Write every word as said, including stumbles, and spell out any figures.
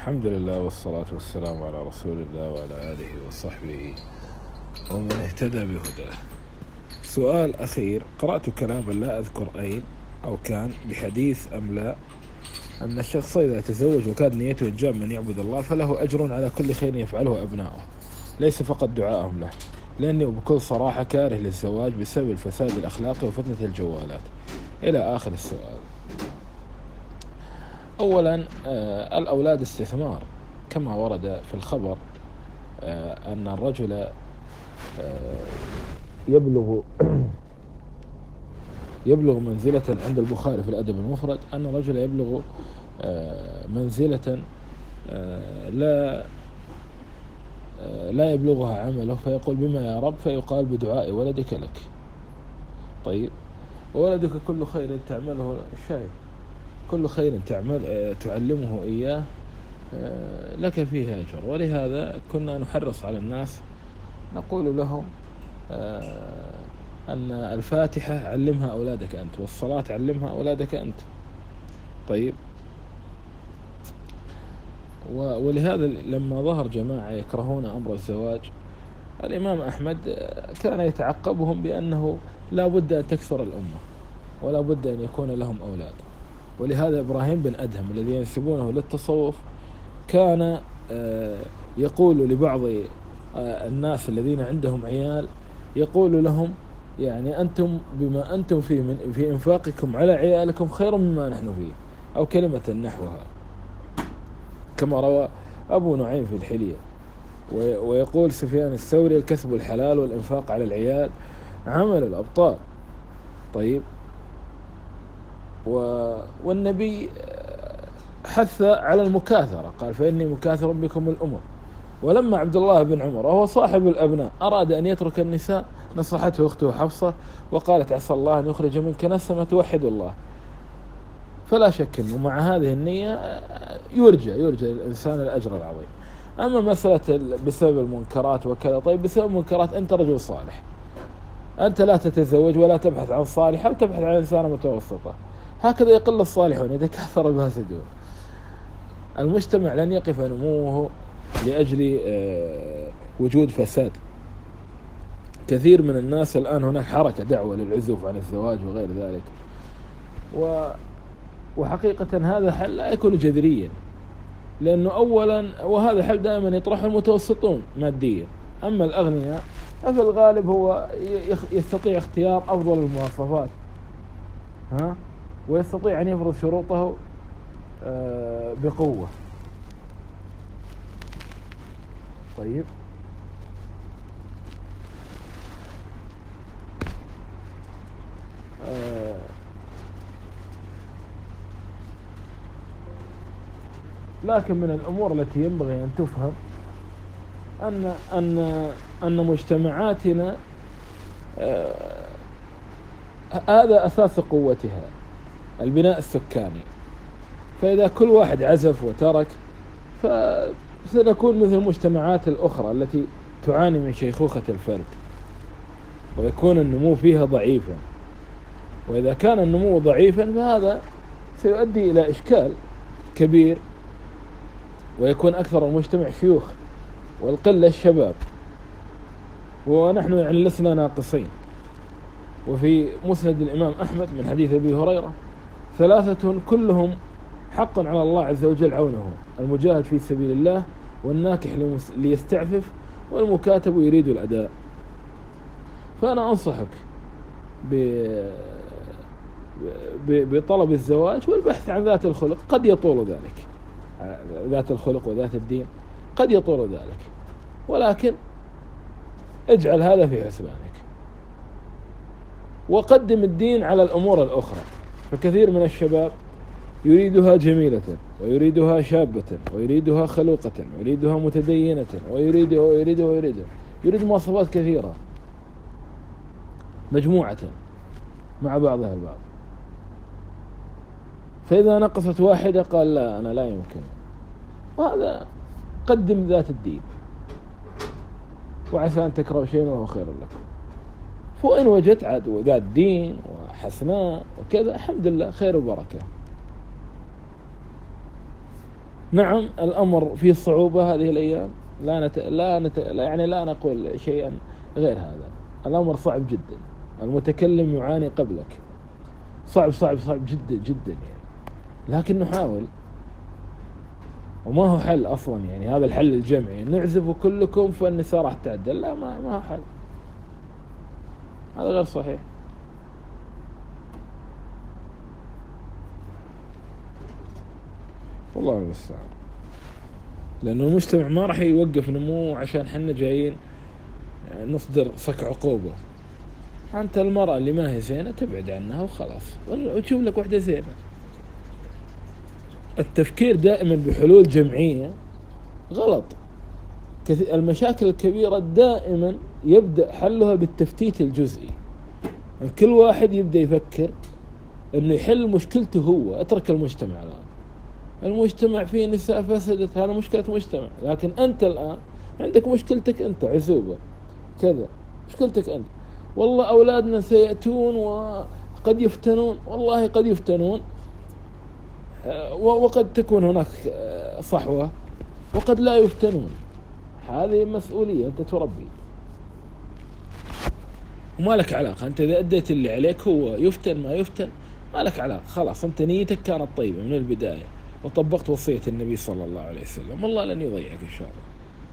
الحمد لله والصلاة والسلام على رسول الله وعلى آله وصحبه ومن اهتدى بهداه. سؤال أخير: قرأت كلاما لا أذكر أين أو كان بحديث أم لا أن الشخص إذا تزوج وكانت نيته إنجاب من يعبد الله فله أجر على كل خير يفعله أبناؤه، ليس فقط دعائهم له، لأني بكل صراحة كاره للزواج بسبب الفساد الأخلاقي وفتنة الجوالات. إلى آخر السؤال. أولا، آه الأولاد استثمار كما ورد في الخبر آه أن الرجل آه يبلغ يبلغ منزلة عند البخاري في الأدب المفرد أن الرجل يبلغ آه منزلة آه لا آه لا يبلغها عمله فيقول بما يا رب، فيقال بدعاء ولدك لك. طيب، وولدك كل خير تعمله الشاهد كل خير تعمل آه تعلمه إياه آه لك فيه أجر. ولهذا كنا نحرص على الناس نقول لهم آه أن الفاتحة علمها أولادك أنت، والصلاة علمها أولادك أنت. طيب، ولهذا لما ظهر جماعة يكرهون أمر الزواج، الإمام أحمد كان يتعقبهم بأنه لا بد أن تكثر الأمة ولا بد أن يكون لهم أولاد. ولهذا إبراهيم بن أدهم الذي ينسبونه للتصوف كان يقول لبعض الناس الذين عندهم عيال، يقول لهم يعني أنتم بما أنتم في من في إنفاقكم على عيالكم خير مما نحن فيه، أو كلمة نحوها، كما روى أبو نعيم في الحلية. ويقول سفيان الثوري: الكسب الحلال والإنفاق على العيال عمل الأبطال. طيب، والنبي حث على المكاثرة، قال: فإني مكاثر بكم الأمم. ولما عبد الله بن عمر وهو صاحب الأبناء أراد أن يترك النساء، نصحته أخته حفصة وقالت: عسى الله أن يخرج منك نسمة توحد الله. فلا شك أنه مع هذه النية يرجى يرجى الإنسان الأجر العظيم. أما مسألة بسبب المنكرات وكذا، طيب بسبب المنكرات أنت رجل صالح، أنت لا تتزوج ولا تبحث عن صالحة وتبحث عن إنسانة متوسطة، هكذا يقل الصالحون يتكاثر الفاسدون. المجتمع لن يقف نموه لأجل وجود فساد. كثير من الناس الآن هناك حركة دعوة للعزوف عن الزواج وغير ذلك، و وحقيقة هذا حل لا يكون جذريا، لأنه أولا وهذا حل دائما يطرحه المتوسطون ماديا، أما الأغنياء ففي الغالب هو يستطيع اختيار أفضل المواصفات ها ويستطيع أن يفرض شروطه بقوة. طيب، آه لكن من الأمور التي ينبغي أن تفهم أن أن أن مجتمعاتنا آه هذا أساس قوتها البناء السكاني، فإذا كل واحد عزف وترك فسنكون مثل المجتمعات الأخرى التي تعاني من شيخوخة الفرد ويكون النمو فيها ضعيفا. وإذا كان النمو ضعيفا فهذا سيؤدي إلى إشكال كبير، ويكون أكثر المجتمع شيوخ والقلة الشباب، ونحن يعني لسنا ناقصين. وفي مسند الإمام أحمد من حديث أبي هريرة: ثلاثة كلهم حق على الله عز وجل عونه: المجاهد في سبيل الله، والناكح ليستعفف، والمكاتب يريد الأداء. فأنا أنصحك بطلب الزواج والبحث عن ذات الخلق، قد يطول ذلك، ذات الخلق وذات الدين قد يطول ذلك، ولكن اجعل هذا في حسبانك، وقدم الدين على الأمور الأخرى. فكثير من الشباب يريدها جميلة، ويريدها شابة، ويريدها خلوقة، ويريدها متدينة، ويريدها ويريدها ويريدها يريد مواصفات كثيرة مجموعة مع بعضها البعض، فإذا نقصت واحدة قال: لا، أنا لا يمكن. وهذا قدم ذات الدين، وعسى أن تكرهوا شيئا وهو خير لكم، فإن وجدت عاد ذات دين وحسناء وكذا الحمد لله خير وبركة. نعم الأمر فيه صعوبة هذه الأيام، لا نت... لا نت... لا يعني لا نقول شيئا غير هذا. الأمر صعب جدا، المتكلم يعاني قبلك، صعب صعب صعب جدا جدا يعني، لكن نحاول. وما هو حل أصلا يعني، هذا الحل الجمعي نعزف كلكم فالنساء راح تعدل، لا ما ما هو حل، هذا غير صحيح. والله المستعان، لأنه المجتمع ما راح يوقف نمو عشان حنا جايين نصدر صك عقوبة. أنت المرأة اللي ما هي زينة تبعد عنها وخلاص، وتشوف لك واحدة زينة. التفكير دائما بحلول جمعية غلط. المشاكل الكبيرة دائما يبدأ حلها بالتفتيت الجزئي، يعني كل واحد يبدأ يفكر انه يحل مشكلته هو. اترك المجتمع الآن، المجتمع فيه نساء فسدت، هذا مشكلة مجتمع، لكن أنت الآن عندك مشكلتك أنت، عزوبة كذا، مشكلتك أنت. والله أولادنا سيأتون وقد يفتنون، والله قد يفتنون، وقد تكون هناك صحوة وقد لا يفتنون. هذه مسؤولية، أنت تربي وما لك علاقة. أنت إذا أديت اللي عليك، هو يفتن ما يفتن ما لك علاقة، خلاص أنت نيتك كانت طيبة من البداية وطبقت وصية النبي صلى الله عليه وسلم، والله لن يضيعك إن شاء الله.